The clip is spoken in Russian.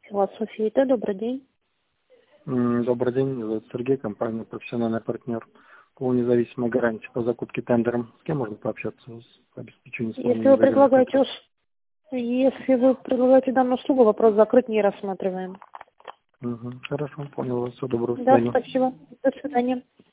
Философия. Да, добрый день. Добрый день, меня зовут Сергей, компания «Профессиональный партнер» по независимой гарантии по закупке тендером. С кем можно пообщаться по обеспечению Если исполнения вы договора предлагаете, контракта? если вы предлагаете данную услугу, вопрос закрыт, не рассматриваем. Хорошо, понял вас. Всего доброго, до Да, свидания. спасибо. До свидания.